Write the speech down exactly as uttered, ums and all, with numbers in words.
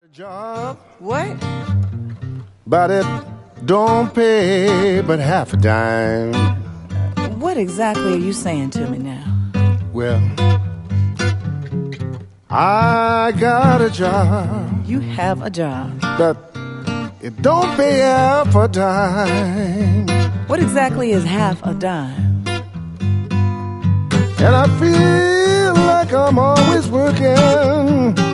Job, What? but it don't pay but half a dime. What exactly are you saying to me now? Well, I got a job, You have a job. but it don't pay half a dime. What exactly is half a dime? And I feel like I'm always working